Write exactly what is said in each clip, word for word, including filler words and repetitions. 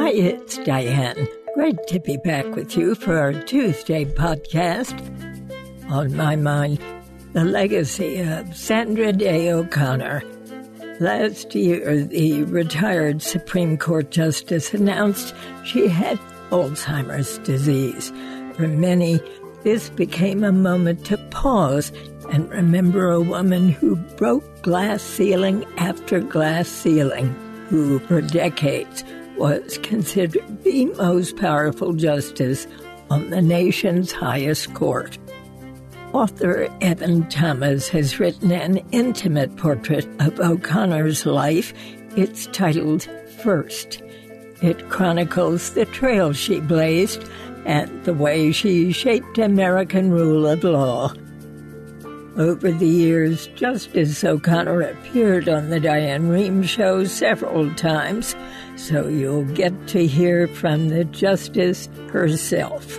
Hi, it's Diane. Great to be back with you for our Tuesday podcast. On my mind, the legacy of Sandra Day O'Connor. Last year, the retired Supreme Court Justice announced she had Alzheimer's disease. For many, this became a moment to pause and remember a woman who broke glass ceiling after glass ceiling, who for decades was considered the most powerful justice on the nation's highest court. Author Evan Thomas has written an intimate portrait of O'Connor's life. It's titled First. It chronicles the trail she blazed and the way she shaped American rule of law. Over the years, Justice O'Connor appeared on the Diane Rehm Show several times, so you'll get to hear from the Justice herself.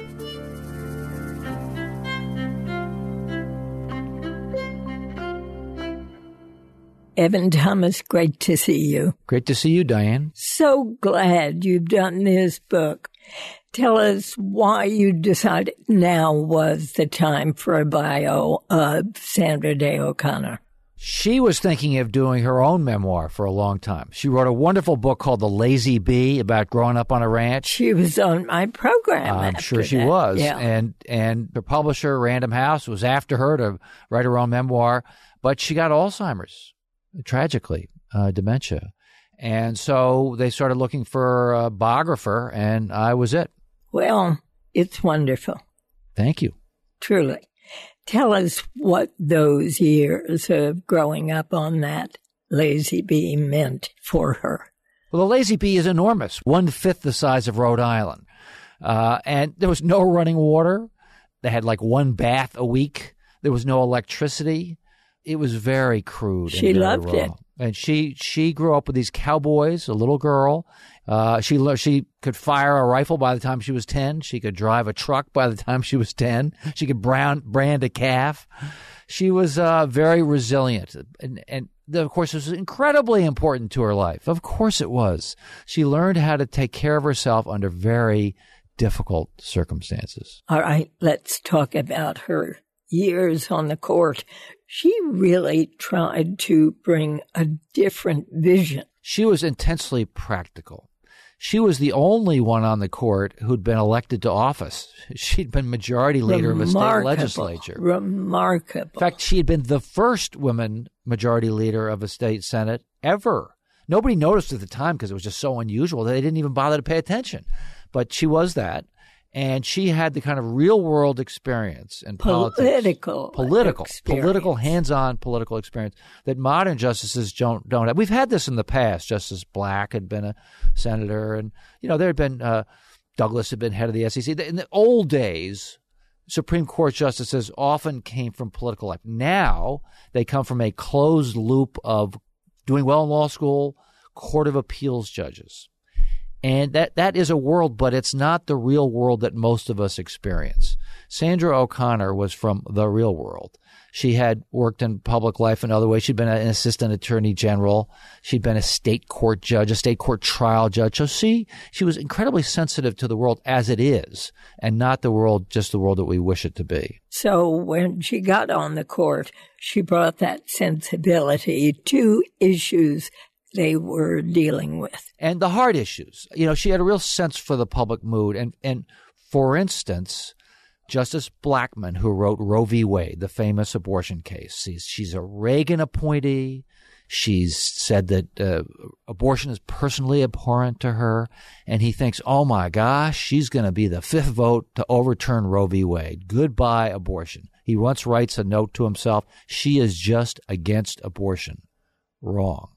Evan Thomas, great to see you. Great to see you, Diane. So glad you've done this book. Tell us why you decided now was the time for a bio of Sandra Day O'Connor. She was thinking of doing her own memoir for a long time. She wrote a wonderful book called The Lazy Bee about growing up on a ranch. She was on my program. I'm sure she that. was. Yeah. And and the publisher, Random House, was after her to write her own memoir. But she got Alzheimer's, tragically, uh, dementia. And so they started looking for a biographer, and I was it. Well, it's wonderful. Thank you. Truly. Tell us what those years of growing up on that Lazy Bee meant for her. Well, the Lazy Bee is enormous, one-fifth the size of Rhode Island. Uh, and there was no running water. They had like one bath a week. There was no electricity. It was very crude. She and very loved raw. it. And she she grew up with these cowboys, a little girl. Uh, she she could fire a rifle by the time she was ten. She could drive a truck by the time she was ten. She could brown, brand a calf. She was uh, very resilient. And, and of course, it was incredibly important to her life. Of course it was. She learned how to take care of herself under very difficult circumstances. All right, let's talk about her years on the court. She really tried to bring a different vision. She was intensely practical. She was the only one on the court who'd been elected to office. She'd been majority leader of a state legislature. Remarkable. In fact, she had been the first woman majority leader of a state senate ever. Nobody noticed at the time because it was just so unusual that they didn't even bother to pay attention. But she was that. And she had the kind of real-world experience in politics. Political Political. experience. Political, hands-on political experience that modern justices don't don't have. We've had this in the past. Justice Black had been a senator, and, you know, there had been uh, Douglas had been head of the S E C. In the old days, Supreme Court justices often came from political life. Now they come from a closed loop of doing well in law school, court of appeals judges. And that, that is a world, but it's not the real world that most of us experience. Sandra O'Connor was from the real world. She had worked in public life in other ways. She'd been an assistant attorney general. She'd been a state court judge, a state court trial judge. So she, she was incredibly sensitive to the world as it is, and not the world, just the world that we wish it to be. So when she got on the court, she brought that sensibility to issues they were dealing with. And the hard issues. You know, she had a real sense for the public mood. And, and for instance, Justice Blackmun, who wrote Roe v. Wade, the famous abortion case, she's, she's a Reagan appointee. She's said that uh, abortion is personally abhorrent to her. And he thinks, oh, my gosh, she's going to be the fifth vote to overturn Roe v. Wade. Goodbye, abortion. He once writes a note to himself, she is just against abortion. Wrong.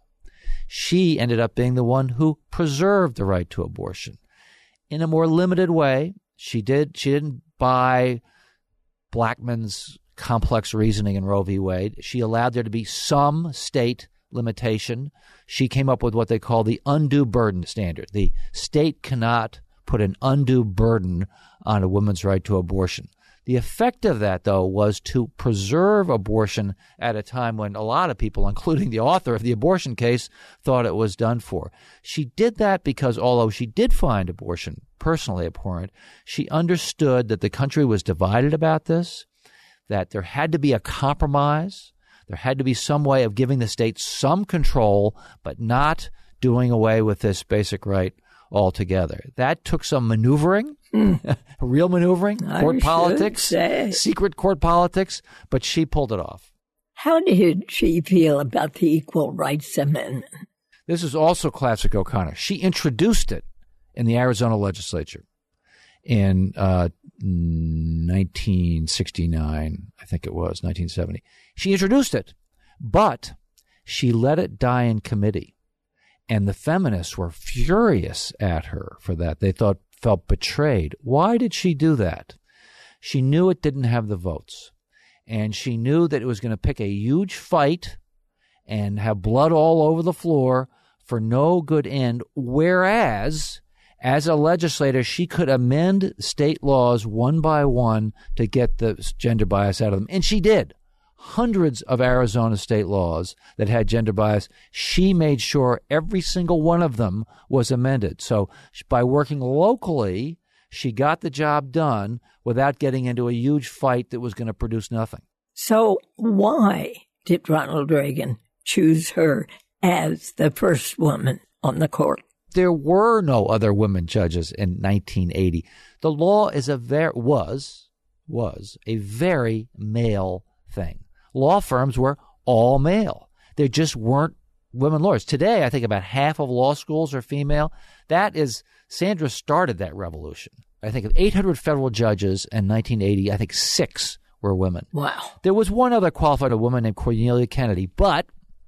She ended up being the one who preserved the right to abortion. In a more limited way, she did. She didn't buy Blackmun's complex reasoning in Roe v. Wade. She allowed there to be some state limitation. She came up with what they call the undue burden standard. The state cannot put an undue burden on a woman's right to abortion. The effect of that, though, was to preserve abortion at a time when a lot of people, including the author of the abortion case, thought it was done for. She did that because although she did find abortion personally abhorrent, she understood that the country was divided about this, that there had to be a compromise. There had to be some way of giving the state some control, but not doing away with this basic right altogether. That took some maneuvering, mm. real maneuvering, court I politics, say. secret court politics, but she pulled it off. How did she feel about the Equal Rights Amendment? This is also classic O'Connor. She introduced it in the Arizona legislature in uh, nineteen sixty-nine, I think it was, nineteen seventy. She introduced it, but she let it die in committee. And the feminists were furious at her for that. They thought, felt betrayed. Why did she do that? She knew it didn't have the votes. And she knew that it was going to pick a huge fight and have blood all over the floor for no good end. Whereas, as a legislator, she could amend state laws one by one to get the gender bias out of them. And she did. Hundreds of Arizona state laws that had gender bias, she made sure every single one of them was amended. So by working locally, she got the job done without getting into a huge fight that was going to produce nothing. So why did Ronald Reagan choose her as the first woman on the court? There were no other women judges in nineteen eighty. The law is a ver- was was a very male thing. Law firms were all male. There just weren't women lawyers. Today, I think about half of law schools are female. That is, Sandra started that revolution. I think of eight hundred federal judges in nineteen eighty, I think six were women. Wow. There was one other qualified woman named Cornelia Kennedy, but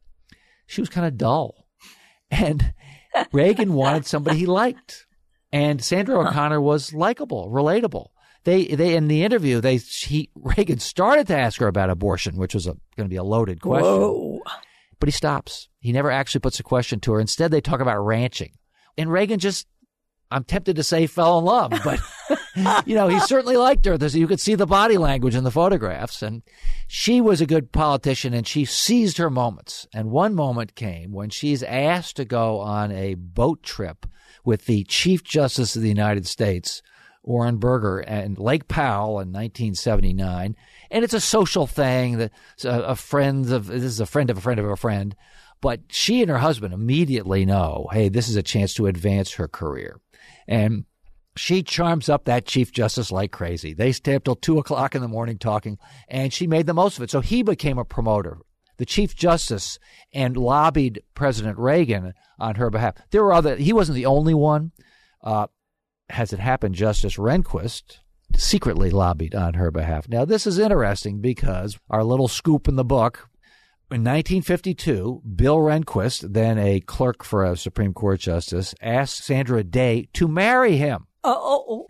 she was kind of dull. And Reagan wanted somebody he liked. And Sandra O'Connor was likable, relatable. They, they in the interview, they he, Reagan started to ask her about abortion, which was going to be a loaded question. Whoa. But he stops. He never actually puts a question to her. Instead, they talk about ranching. And Reagan just, I'm tempted to say, fell in love. But, you know, he certainly liked her. There's, you could see the body language in the photographs. And she was a good politician, and she seized her moments. And one moment came when she's asked to go on a boat trip with the Chief Justice of the United States, Warren Burger, and Lake Powell in nineteen seventy-nine. And it's a social thing that a, a friend of, this is a friend of a friend of a friend. But she and her husband immediately know, hey, this is a chance to advance her career. And she charms up that Chief Justice like crazy. They stay up till two o'clock in the morning talking, and she made the most of it. So he became a promoter, the Chief Justice, and lobbied President Reagan on her behalf. There were other, he wasn't the only one. Uh, As it happened, Justice Rehnquist secretly lobbied on her behalf. Now, this is interesting because our little scoop in the book, in nineteen fifty-two, Bill Rehnquist, then a clerk for a Supreme Court justice, asked Sandra Day to marry him. Oh.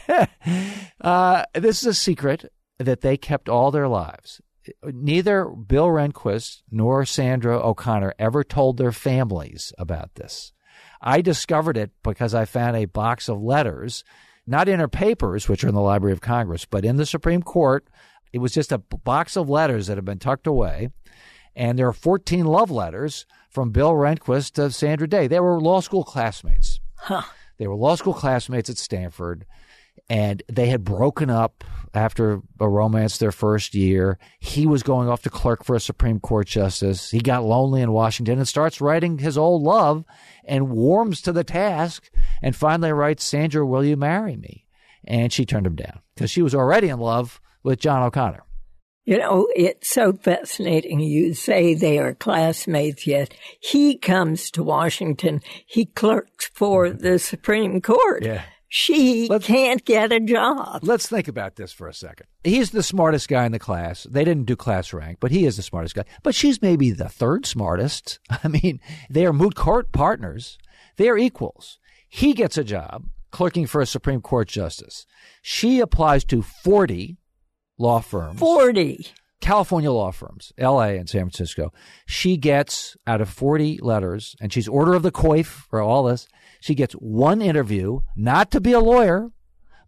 uh, this is a secret that they kept all their lives. Neither Bill Rehnquist nor Sandra O'Connor ever told their families about this. I discovered it because I found a box of letters, not in her papers, which are in the Library of Congress, but in the Supreme Court. It was just a box of letters that had been tucked away. And there are fourteen love letters from Bill Rehnquist to Sandra Day. They were law school classmates. Huh. They were law school classmates at Stanford, and they had broken up after a romance their first year. He was going off to clerk for a Supreme Court justice. He got lonely in Washington and starts writing his old love and warms to the task and finally writes, Sandra, will you marry me? And she turned him down because she was already in love with John O'Connor. You know, it's so fascinating. You say they are classmates, yet he comes to Washington. He clerks for the Supreme Court. Yeah. She let's, can't get a job. Let's think about this for a second. He's the smartest guy in the class. They didn't do class rank, but he is the smartest guy. But she's maybe the third smartest. I mean, they are moot court partners. They are equals. He gets a job clerking for a Supreme Court justice. She applies to forty law firms. forty. California law firms, L A and San Francisco. She gets, out of forty letters, and she's order of the coif for all this, she gets one interview, not to be a lawyer,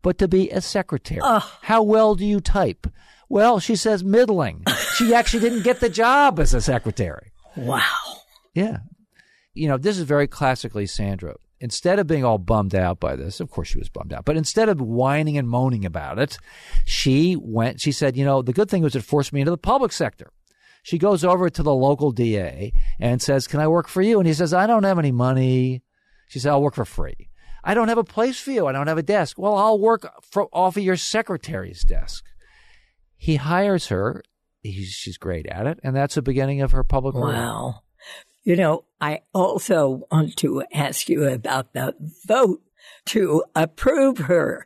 but to be a secretary. Oh. How well do you type? Well, she says middling. She actually didn't get the job as a secretary. Wow. Yeah. You know, this is very classically Sandra. Instead of being all bummed out by this, of course she was bummed out, but instead of whining and moaning about it, she went, she said, you know, the good thing was it forced me into the public sector. She goes over to the local D A and says, can I work for you? And he says, I don't have any money. She said, I'll work for free. I don't have a place for you. I don't have a desk. Well, I'll work for, off of your secretary's desk. He hires her. He's, she's great at it. And that's the beginning of her public career. Wow. You know, I also want to ask you about the vote to approve her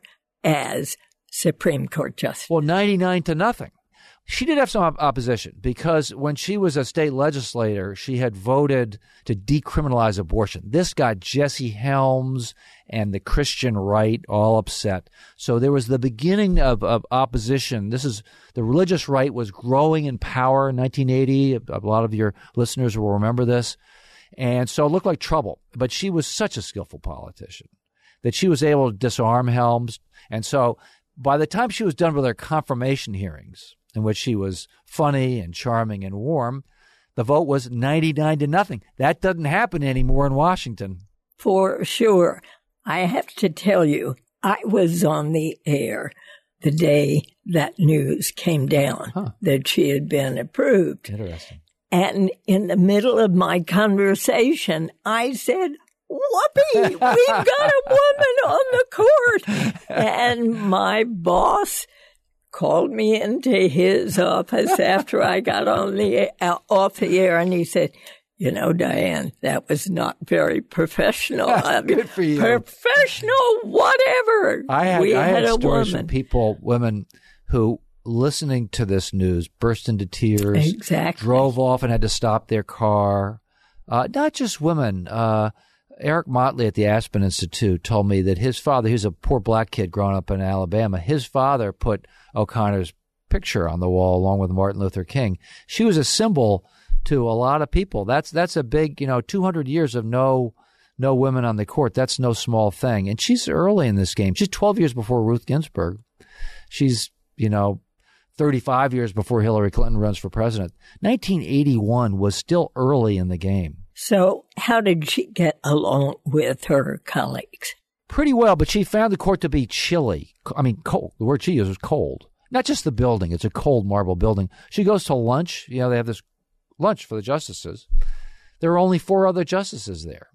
as Supreme Court Justice. Well, ninety-nine to nothing. She did have some op- opposition because when she was a state legislator, she had voted to decriminalize abortion. This got Jesse Helms and the Christian right all upset. So there was the beginning of, of opposition. This is the religious right was growing in power in nineteen eighty. A lot of your listeners will remember this. And so it looked like trouble. But she was such a skillful politician that she was able to disarm Helms. And so by the time she was done with her confirmation hearings, in which she was funny and charming and warm, the vote was ninety-nine to nothing. That doesn't happen anymore in Washington. For sure. I have to tell you, I was on the air the day that news came down huh. that she had been approved. Interesting. And in the middle of my conversation, I said, whoopee, we've got a woman on the court. And my boss called me into his office after I got on the uh, off the air, and he said, you know, Diane, that was not very professional. I mean, good for you. Professional, whatever. I had, we I had, had a stories woman. from people, women who, listening to this news, burst into tears, exactly. drove off and had to stop their car. Uh, not just women. Uh, Eric Motley at the Aspen Institute told me that his father, he was a poor black kid growing up in Alabama, his father put O'Connor's picture on the wall along with Martin Luther King. She was a symbol to a lot of people. That's that's a big, you know, two hundred years of no no women on the court. That's no small thing. And she's early in this game. She's twelve years before Ruth Ginsburg. She's, you know, thirty-five years before Hillary Clinton runs for president. nineteen eighty-one was still early in the game. So how did she get along with her colleagues? Pretty well, but she found the court to be chilly. I mean, cold. The word she used was cold. Not just the building. It's a cold marble building. She goes to lunch. You know, they have this lunch for the justices. There are only four other justices there.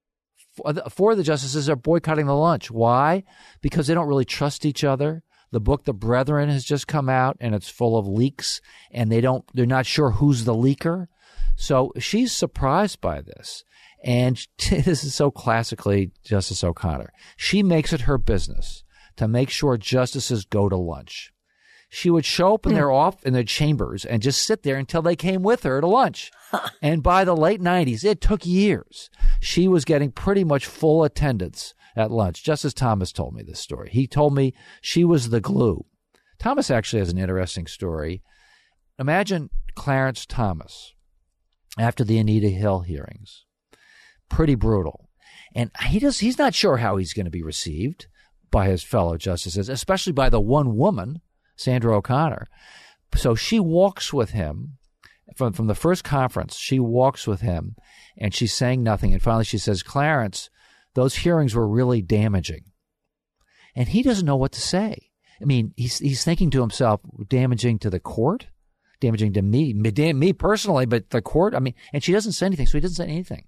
Four of the justices are boycotting the lunch. Why? Because they don't really trust each other. The book, The Brethren, has just come out, and it's full of leaks, and they don't, they're not sure who's the leaker. So she's surprised by this. And this is so classically Justice O'Connor. She makes it her business to make sure justices go to lunch. She would show up in their off in their chambers and just sit there until they came with her to lunch. And by the late nineties, it took years. She was getting pretty much full attendance at lunch. Justice Thomas told me this story. He told me she was the glue. Thomas actually has an interesting story. Imagine Clarence Thomas after the Anita Hill hearings. Pretty brutal. And he does, he's not sure how he's going to be received by his fellow justices, especially by the one woman, Sandra O'Connor. So she walks with him from, from the first conference. She walks with him, and she's saying nothing. And finally she says, Clarence, those hearings were really damaging. And he doesn't know what to say. I mean, he's he's thinking to himself, damaging to the court? Damaging to me, me personally, but the court? I mean, and she doesn't say anything, so he doesn't say anything.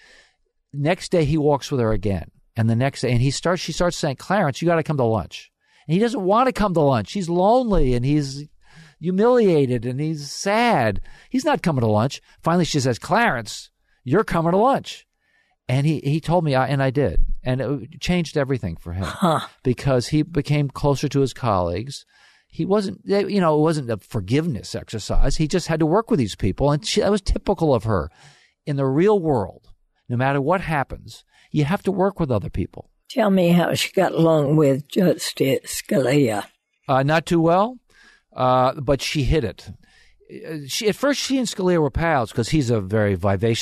Next day, he walks with her again. And the next day, and he starts, she starts saying, Clarence, you got to come to lunch. And he doesn't want to come to lunch. He's lonely, and he's humiliated, and he's sad. He's not coming to lunch. Finally, she says, Clarence, you're coming to lunch. And he, he told me, I, and I did. And it changed everything for him huh. because he became closer to his colleagues. He wasn't, you know, it wasn't a forgiveness exercise. He just had to work with these people, and she, that was typical of her. In the real world, no matter what happens, you have to work with other people. Tell me how she got along with Justice Scalia. Uh, not too well, uh, but she hit it. She, at first, she and Scalia were pals because he's a very vivacious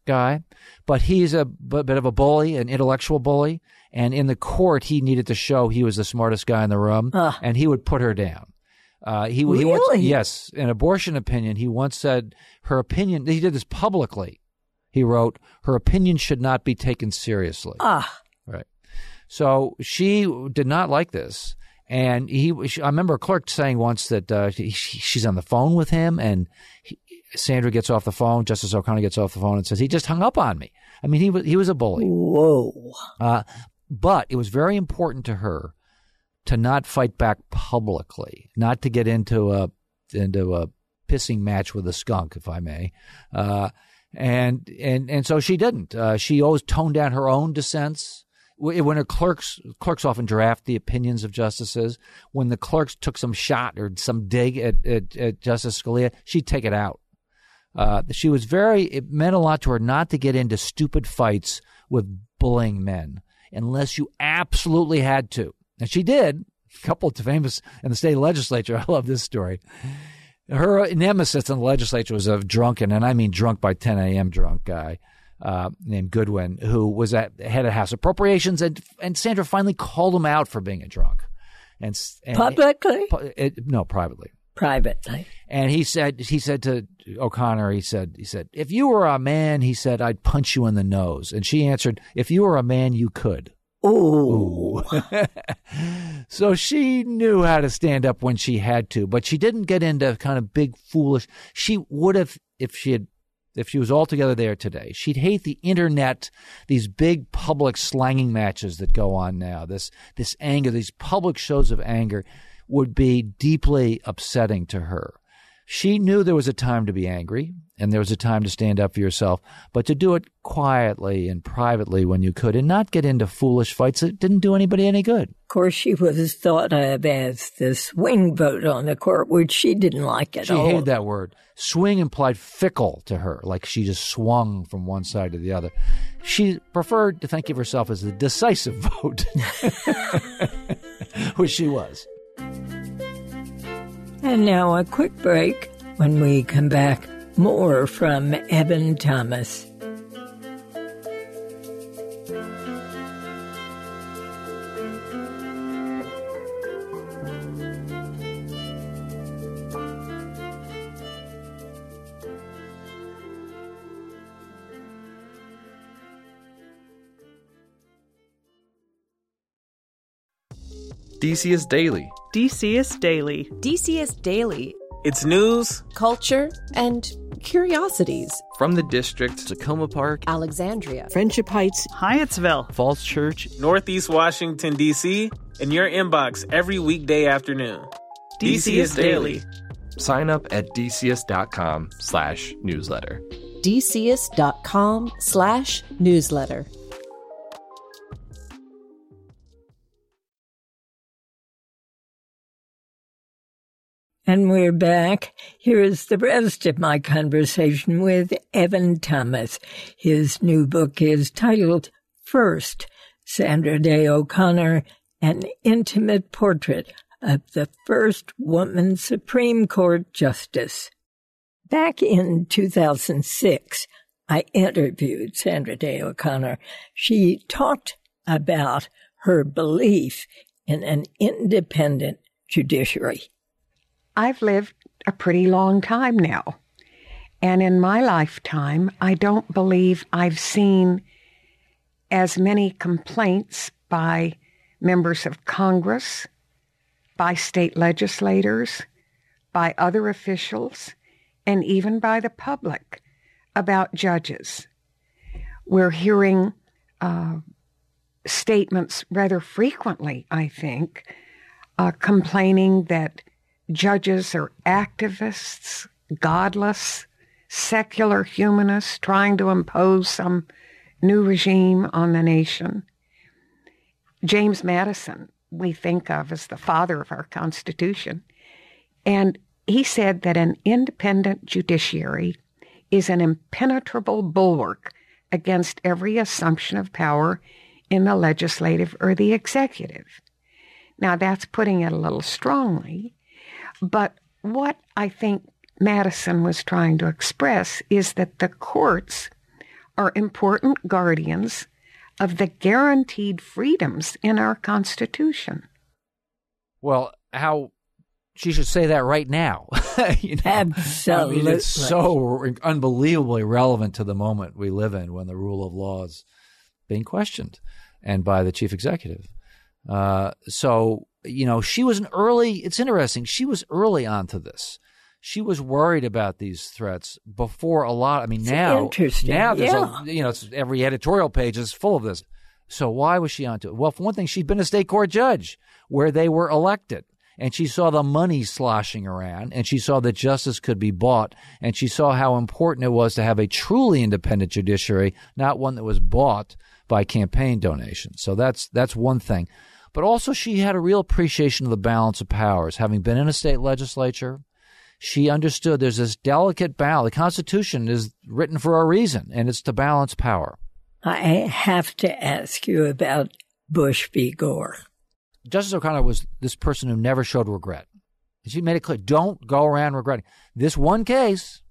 guy, but he's a b- bit of a bully, an intellectual bully. And in the court, he needed to show he was the smartest guy in the room, uh, and he would put her down. Uh, he, really? he once, yes, in abortion opinion, he once said her opinion, he did this publicly. He wrote, her opinion should not be taken seriously. Ah. Right. So she did not like this. And he, I remember a clerk saying once that uh, he, she's on the phone with him, and he, Sandra gets off the phone, Justice O'Connor gets off the phone and says, he just hung up on me. I mean, he was, he was a bully. Whoa. Uh, but it was very important to her to not fight back publicly, not to get into a into a pissing match with a skunk, if I may. Uh, and and and so she didn't. Uh, she always toned down her own dissents. When her clerks clerks often draft the opinions of justices, when the clerks took some shot or some dig at, at, at Justice Scalia, she'd take it out. Uh, she was very, it meant a lot to her not to get into stupid fights with bullying men unless you absolutely had to. And she did. A couple of famous in the state legislature. I love this story. Her nemesis in the legislature was a drunken, and I mean drunk by ten a.m. drunk guy uh, named Goodwin, who was at head of House Appropriations, and and Sandra finally called him out for being a drunk. And, and publicly? It, it, no, privately. Privately. And he said, he said to O'Connor, he said, he said, if you were a man, he said, I'd punch you in the nose. And she answered, if you were a man, you could. Ooh. Ooh. So she knew how to stand up when she had to, but she didn't get into kind of big foolish. She would have, if she had, if she was altogether there today, she'd hate the internet, these big public slanging matches that go on now. This, this anger, these public shows of anger would be deeply upsetting to her. She knew there was a time to be angry and there was a time to stand up for yourself, but to do it quietly and privately when you could and not get into foolish fights that didn't do anybody any good. Of course, she was thought of as the swing vote on the court, which she didn't like at she all. She hated that word. Swing implied fickle to her, like she just swung from one side to the other. She preferred to think of herself as the decisive vote, which she was. And now a quick break. When we come back, more from Evan Thomas. D C S Daily. D C S Daily. D C S Daily. It's news, culture, and curiosities. From the district, Tacoma Park, Alexandria, Friendship Heights, Hyattsville, Falls Church, Northeast Washington, D C, in your inbox every weekday afternoon. D C S Daily. Sign up at dcs.com slash newsletter. dcs.com slash newsletter. And we're back. Here is the rest of my conversation with Evan Thomas. His new book is titled First, Sandra Day O'Connor, An Intimate Portrait of the First Woman Supreme Court Justice. Back in two thousand six, I interviewed Sandra Day O'Connor. She talked about her belief in an independent judiciary. I've lived a pretty long time now. And in my lifetime, I don't believe I've seen as many complaints by members of Congress, by state legislators, by other officials, and even by the public about judges. We're hearing uh, statements rather frequently, I think, uh, complaining that judges are activists, godless, secular humanists trying to impose some new regime on the nation. James Madison, we think of as the father of our Constitution, and he said that an independent judiciary is an impenetrable bulwark against every assumption of power in the legislative or the executive. Now, that's putting it a little strongly. But what I think Madison was trying to express is that the courts are important guardians of the guaranteed freedoms in our Constitution. Well, how she should say that right now. you know? Absolutely. I mean, it's so unbelievably relevant to the moment we live in when the rule of law is being questioned, and by the chief executive. Uh, so, you know, she was an early, it's interesting, she was early onto this. She was worried about these threats before a lot. I mean, it's now, interesting. now there's yeah. a, you know, it's, every editorial page is full of this. So why was she onto it? Well, for one thing, she'd been a state court judge where they were elected, and she saw the money sloshing around, and she saw that justice could be bought, and she saw how important it was to have a truly independent judiciary, not one that was bought by campaign donations. So that's that's one thing. But also she had a real appreciation of the balance of powers. Having been in a state legislature, she understood there's this delicate balance. The Constitution is written for a reason, and it's to balance power. I have to ask you about Bush v. Gore. Justice O'Connor was this person who never showed regret. She made it clear, don't go around regretting. This one case,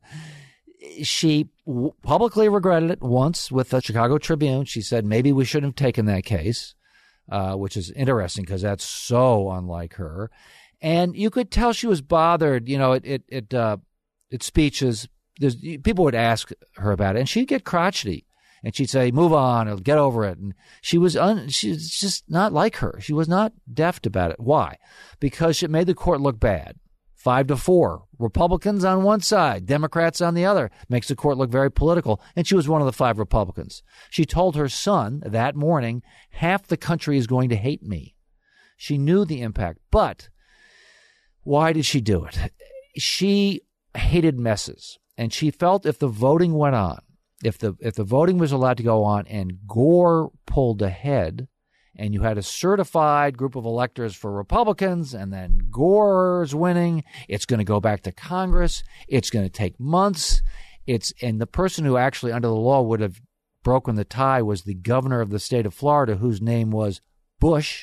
she w- publicly regretted it once with the Chicago Tribune. She said maybe we shouldn't have taken that case, uh, which is interesting because that's so unlike her. And you could tell she was bothered. You know, it it it uh, its speeches. There's people would ask her about it, and she'd get crotchety, and she'd say, "Move on," or "Get over it." And she was un, she's just not like her. She was not deft about it. Why? Because it made the court look bad. Five to four, Republicans on one side, Democrats on the other, makes the court look very political. And she was one of the five Republicans. She told her son that morning, "Half the country is going to hate me." She knew the impact, but why did she do it? She hated messes, and she felt if the voting went on, if the if the voting was allowed to go on and Gore pulled ahead and you had a certified group of electors for Republicans and then Gore's winning, it's going to go back to Congress. It's going to take months. It's and the person who actually under the law would have broken the tie was the governor of the state of Florida, whose name was Bush.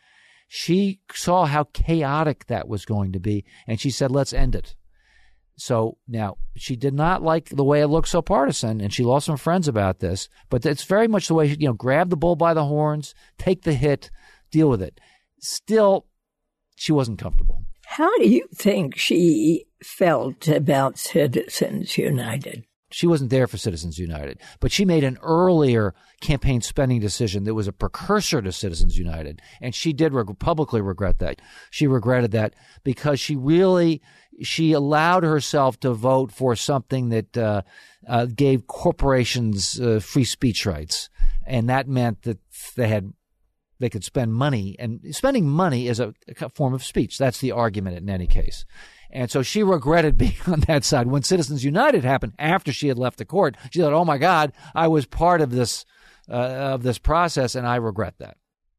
She saw how chaotic that was going to be, and she said, let's end it. So now she did not like the way it looked so partisan, and she lost some friends about this, but it's very much the way, you know, grab the bull by the horns, take the hit, deal with it. Still, she wasn't comfortable. How do you think she felt about Citizens United? She wasn't there for Citizens United, but she made an earlier campaign spending decision that was a precursor to Citizens United, and she did reg- publicly regret that. She regretted that because she really she allowed herself to vote for something that uh, uh, gave corporations uh, free speech rights, and that meant that they had they could spend money, and spending money is a, a form of speech. That's the argument in any case. And so she regretted being on that side. When Citizens United happened, after she had left the court, she thought, oh, my God, I was part of this uh, of this process, and I regret that.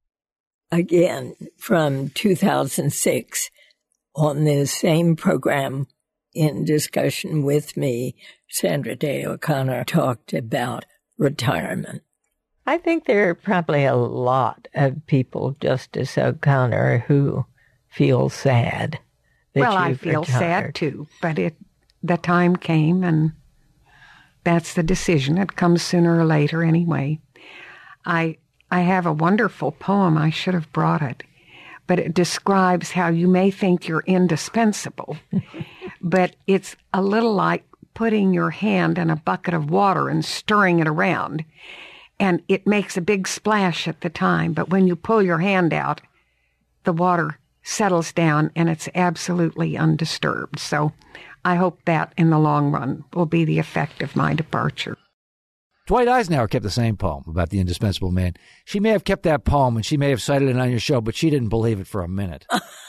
Again, from two thousand six, on this same program, in discussion with me, Sandra Day O'Connor talked about retirement. I think there are probably a lot of people, Justice O'Connor, who feel sad. Well, I feel retired. sad too, but it the time came, and that's the decision. It comes sooner or later anyway. I I have a wonderful poem. I should have brought it, but it describes how you may think you're indispensable, but it's a little like putting your hand in a bucket of water and stirring it around, and it makes a big splash at the time, but when you pull your hand out, the water settles down and it's absolutely undisturbed. So I hope that in the long run will be the effect of my departure. Dwight Eisenhower kept the same poem about the indispensable man. She may have kept that poem and she may have cited it on your show, but she didn't believe it for a minute.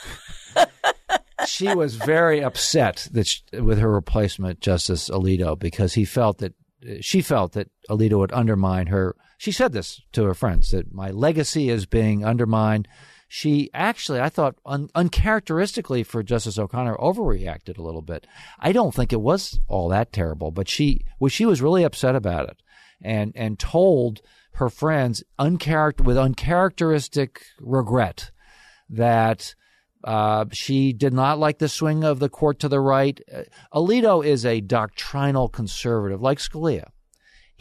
She was very upset that she, with her replacement, Justice Alito, because he felt that she felt that Alito would undermine her. She said this to her friends, that my legacy is being undermined. She actually, I thought, un- uncharacteristically for Justice O'Connor, overreacted a little bit. I don't think it was all that terrible, but she, well, she was really upset about it, and and told her friends uncharacter with uncharacteristic regret that uh, she did not like the swing of the court to the right. Uh, Alito is a doctrinal conservative, like Scalia.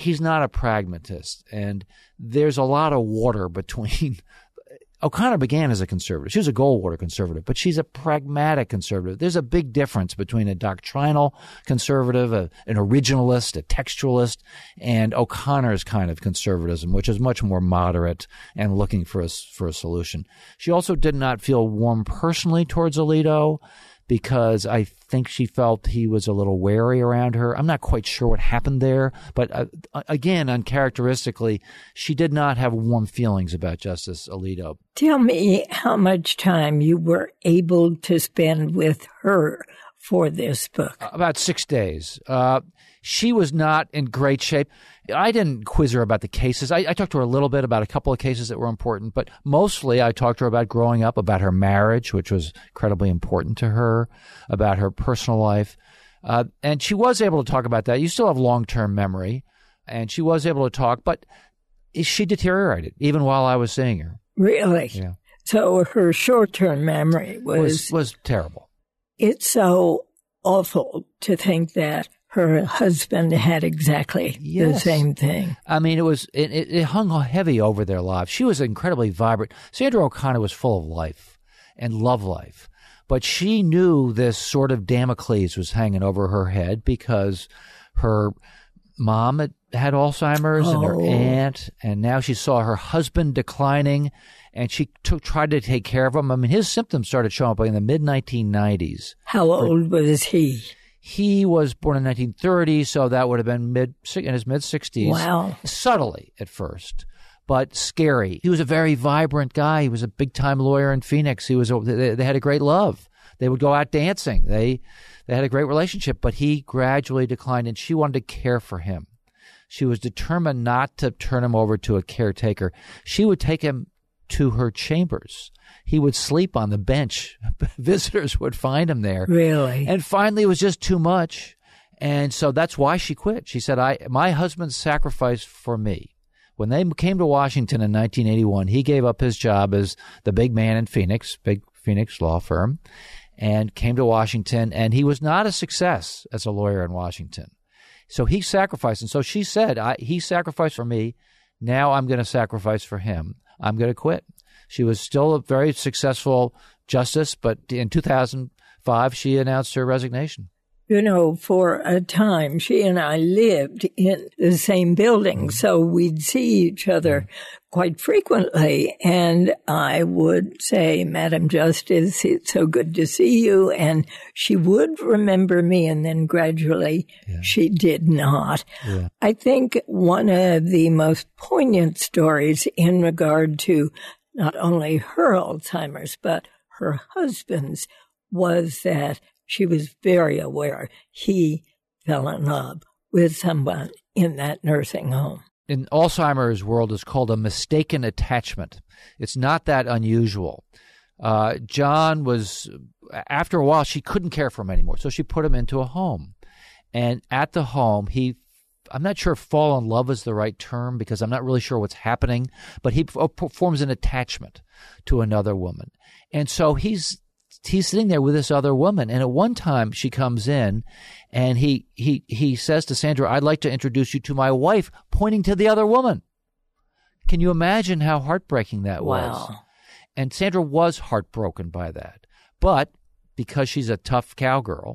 he's not a pragmatist. And there's a lot of water between O'Connor began as a conservative. She was a Goldwater conservative, but she's a pragmatic conservative. There's a big difference between a doctrinal conservative, a, an originalist, a textualist, and O'Connor's kind of conservatism, which is much more moderate and looking for a, for a solution. She also did not feel warm personally towards Alito, because I think she felt he was a little wary around her. I'm not quite sure what happened there, but uh, again, uncharacteristically, she did not have warm feelings about Justice Alito. Tell me how much time you were able to spend with her for this book. About six days. Uh, she was not in great shape. I didn't quiz her about the cases. I, I talked to her a little bit about a couple of cases that were important, but mostly I talked to her about growing up, about her marriage, which was incredibly important to her, about her personal life. Uh, and she was able to talk about that. You still have long-term memory, and she was able to talk, but she deteriorated even while I was seeing her. Really? Yeah. So her short-term memory was... Was, was terrible. It's so awful to think that her husband had exactly yes. the same thing. I mean, it was it, it, it hung heavy over their lives. She was incredibly vibrant. Sandra O'Connor was full of life and love life. But she knew this sort of Damocles was hanging over her head because her mom had, had Alzheimer's oh. and her aunt, and now she saw her husband declining, and she took, tried to take care of him. I mean, his symptoms started showing up in the mid nineteen nineties. How old was he? He was born in nineteen thirty, so that would have been mid in his mid-sixties. Wow. Subtly at first, but scary. He was a very vibrant guy. He was a big-time lawyer in Phoenix. He was. A, they, they had a great love. They would go out dancing. They they had a great relationship, but he gradually declined, and she wanted to care for him. She was determined not to turn him over to a caretaker. She would take him to her chambers. He would sleep on the bench. Visitors would find him there. Really? And finally, it was just too much. And so that's why she quit. She said, "I my husband sacrificed for me." When they came to Washington in nineteen eighty-one, he gave up his job as the big man in Phoenix, big Phoenix law firm, and came to Washington. And he was not a success as a lawyer in Washington. So he sacrificed. And so she said, I, he sacrificed for me. Now I'm going to sacrifice for him. I'm going to quit. She was still a very successful justice, but in two thousand five, she announced her resignation. You know, for a time, she and I lived in the same building, so we'd see each other quite frequently. And I would say, Madam Justice, it's so good to see you. And she would remember me, and then gradually yeah. she did not. Yeah. I think one of the most poignant stories in regard to not only her Alzheimer's, but her husband's was that she was very aware he fell in love with someone in that nursing home. In Alzheimer's world, it's called a mistaken attachment. It's not that unusual. Uh, John was, after a while, she couldn't care for him anymore, so she put him into a home. And at the home, he, I'm not sure if fall in love is the right term because I'm not really sure what's happening, but he forms an attachment to another woman. And so he's He's sitting there with this other woman, and at one time she comes in, and he he he says to Sandra, "I'd like to introduce you to my wife," pointing to the other woman. Can you imagine how heartbreaking that wow. was? And Sandra was heartbroken by that. But because she's a tough cowgirl,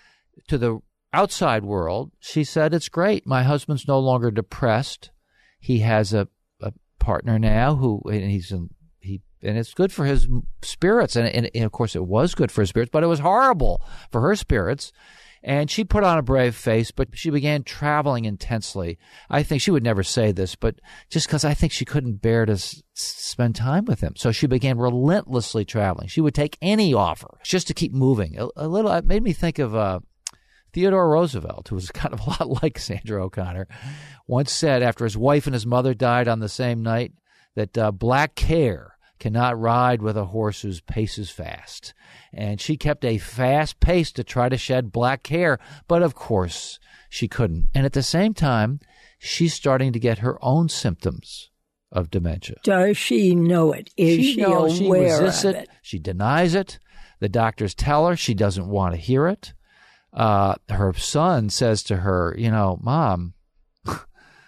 to the outside world, she said, "It's great. My husband's no longer depressed. He has a, a partner now who, and he's in He, and it's good for his spirits. And, and, and, of course, it was good for his spirits, but it was horrible for her spirits. And she put on a brave face, but she began traveling intensely. I think she would never say this, but just because I think she couldn't bear to s- spend time with him. So she began relentlessly traveling. She would take any offer just to keep moving. A, a little, it made me think of uh, Theodore Roosevelt, who was kind of a lot like Sandra O'Connor, once said after his wife and his mother died on the same night that uh, black care cannot ride with a horse whose pace is fast. And she kept a fast pace to try to shed black hair, but of course she couldn't. And at the same time, she's starting to get her own symptoms of dementia. Does she know it? Is she, she knows, aware she resists of it. it? She denies it. The doctors tell her she doesn't want to hear it. Uh, her son says to her, you know, Mom,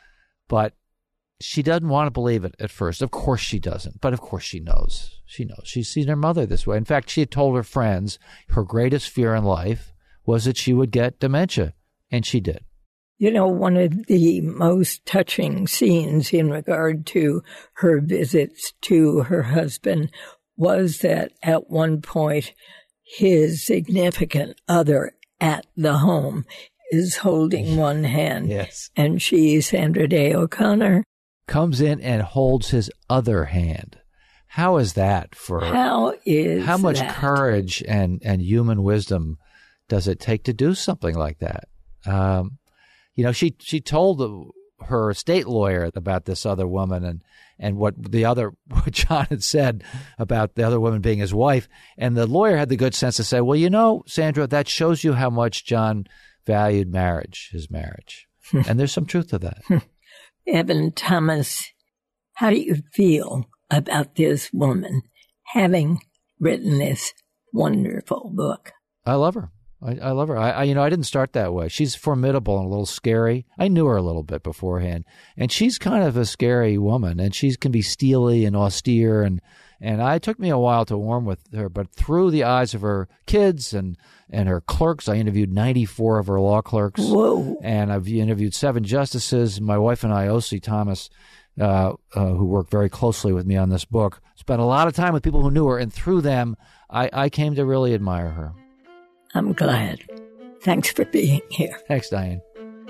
But she doesn't want to believe it at first. Of course she doesn't. But of course she knows. She knows. She's seen her mother this way. In fact, she had told her friends her greatest fear in life was that she would get dementia. And she did. You know, one of the most touching scenes in regard to her visits to her husband was that at one point his significant other at the home is holding one hand. Yes. And she, Sandra Day O'Connor, comes in and holds his other hand. How is that for... How is How much that? courage and, and human wisdom does it take to do something like that? Um, you know, she, she told the, her estate lawyer about this other woman and, and what the other, what John had said about the other woman being his wife. And the lawyer had the good sense to say, well, you know, Sandra, that shows you how much John valued marriage, his marriage. And there's some truth to that. Evan Thomas, how do you feel about this woman having written this wonderful book? I love her. I, I love her. I, I, you know, I didn't start that way. She's formidable and a little scary. I knew her a little bit beforehand, and she's kind of a scary woman, and she can be steely and austere, and and I it took me a while to warm with her. But through the eyes of her kids and and her clerks, I interviewed ninety-four of her law clerks. Whoa! And I've interviewed seven justices. My wife and I, O C Thomas, uh, uh, who worked very closely with me on this book, spent a lot of time with people who knew her, and through them, I, I came to really admire her. I'm glad. Thanks for being here. Thanks, Diane.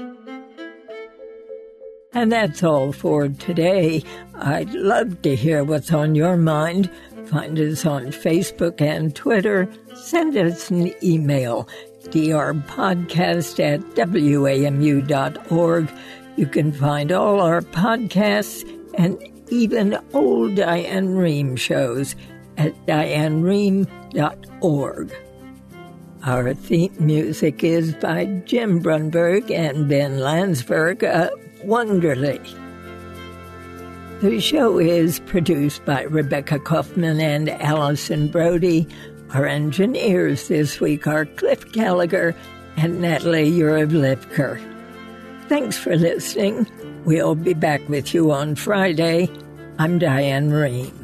And that's all for today. I'd love to hear what's on your mind. Find us on Facebook and Twitter. Send us an email, drpodcast at w a m u dot org. You can find all our podcasts and even old Diane Rehm shows at diane rehm dot org. Our theme music is by Jim Brunberg and Ben Landsberg of Wonderly. The show is produced by Rebecca Kaufman and Allison Brody. Our engineers this week are Cliff Gallagher and Natalie Urevlivker. Thanks for listening. We'll be back with you on Friday. I'm Diane Rehm.